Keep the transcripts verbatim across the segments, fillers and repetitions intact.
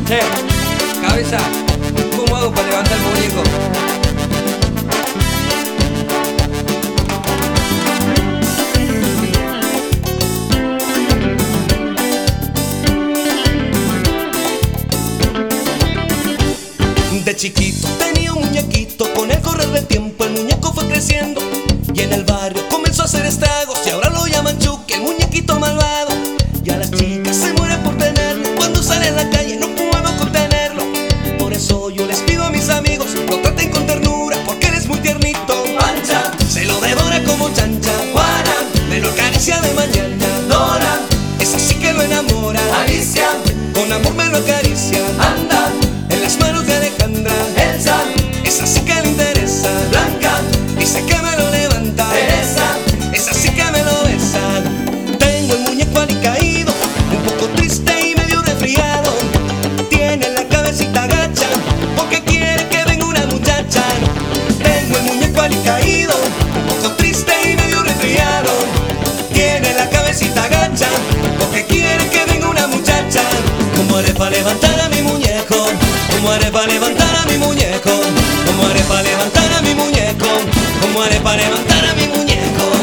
Che, cabeza, ¿cómo hago para levantar el muñeco? De chiquito tenía un muñequito, con el correr del tiempo el muñeco fue creciendo y en el barrio comenzó a hacer estragos y ahora lo llaman Chucky, el muñequito malvado. Y a las chicas se mueren por tenerlo, cuando sale a la calle no puedo contenerlo. Por eso yo les pido a mis amigos, lo traten con ternura porque él es muy tiernito. Pancha se lo devora como chancha, Juana me lo acaricia de mañana, Dora es así que lo enamora, Alicia con amor me lo acaricia, anda en las manos de Alejandra, Elsa es así que le interesa, Blanca dice que me lo levanta, Teresa es así que me lo besa. Tengo el muñeco alicaído, un poco triste y medio resfriado, tiene la cabecita gacha porque quiere que venga una muchacha. Tengo el muñeco alicaído, un poco triste y medio resfriado, tiene la cabecita gacha porque quiere que venga una muchacha. ¿Cómo haré para levantar a mi muñeco? ¿Cómo haré para levantar a mi muñeco? ¿Cómo haré para levantar a mi muñeco? ¿Cómo haré para levantar a mi muñeco?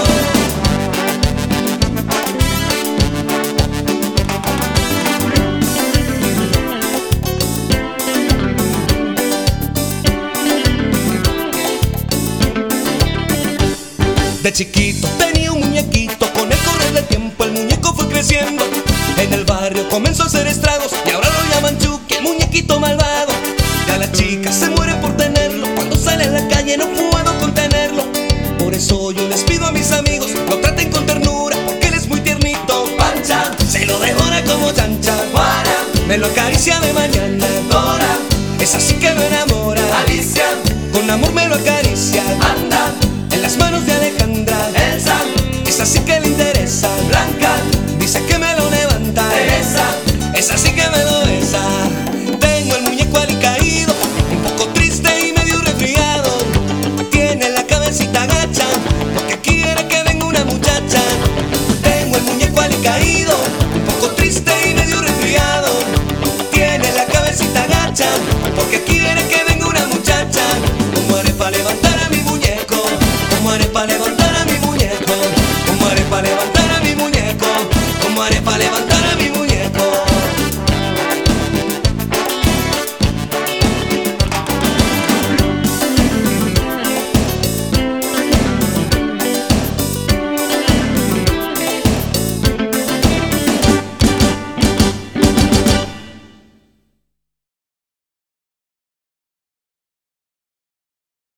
De chiquito tenía un muñequito, con el correr del tiempo el muñeco fue creciendo. En el barrio comenzó a hacer estragos y ahora lo llaman Chucky, el muñequito malvado. Ya las chicas se mueren por tenerlo, cuando sale a la calle no puedo contenerlo. Por eso yo les pido a mis amigos, lo traten con ternura porque él es muy tiernito. Pancha se lo devora como chancha, Juana me lo acaricia de mañana, Dora es así que me enamora, Alicia con amor me lo acaricia, anda en las manos de Alejandra, Elsa es así que le interesa, Blanca dice que me lo levanta, Teresa es así que me lo besa. Tengo el muñeco alicaído, un poco triste y medio resfriado, tiene la cabecita gacha porque quiere que venga una muchacha. Tengo el muñeco alicaído, un poco triste y medio resfriado, tiene la cabecita gacha porque quiere que venga una muchacha. ¿Cómo haré para levantar a mi muñeco? ¿Cómo haré para levantar